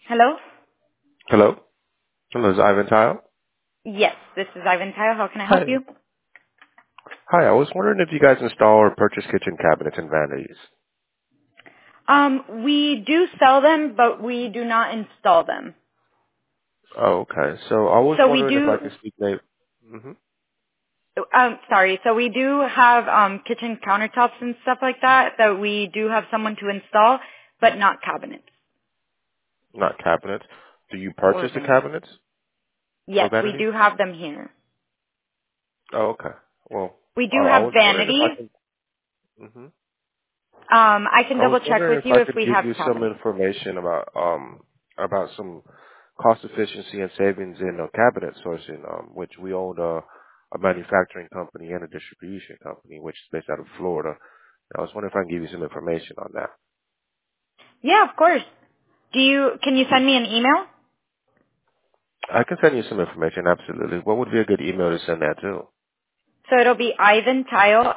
Hello? Hello? Hello, is Ivan Tile? Yes, this is Ivan Tile. How can I help Hi. you? Hi, I was wondering if you guys install or purchase kitchen cabinets and vanities. We do sell them, but we do not install them. Oh, okay. So I was So we wondering if I do, could speak maybe. hmm sorry, so we do have kitchen countertops and stuff like that we do have someone to install, but not cabinets Not cabinets. Do you or purchase the vanities. cabinets or Yes, we vanities? do have them here. Oh, okay. Well, We I do I have was wondering if I vanities. can. hmm I can I was double check wondering with if you I if could we give have you some cabinets. information about some cost efficiency and savings in cabinet sourcing, which we own a manufacturing company and a distribution company, which is based out of Florida. I was wondering if I can give you some information on that. Yeah, of course. Can you send me an email? I can send you some information, absolutely. What would be a good email to send that to? So it'll be Ivan Tile,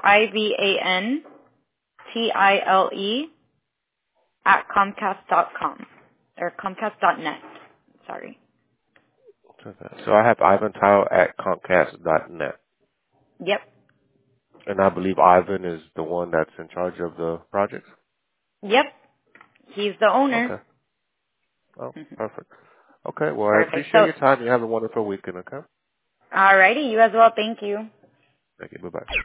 IVANTILE at Comcast.com or Comcast.net. Sorry. Okay. So I have Ivan at Comcast.net. Yep. And I believe Ivan is the one that's in charge of the projects? Yep. He's the owner. Okay. Oh, perfect. Okay, well, I Perfect. appreciate So, your time. You have a wonderful weekend, okay? alrighty. You as well. Thank you. Thank you. Bye-bye.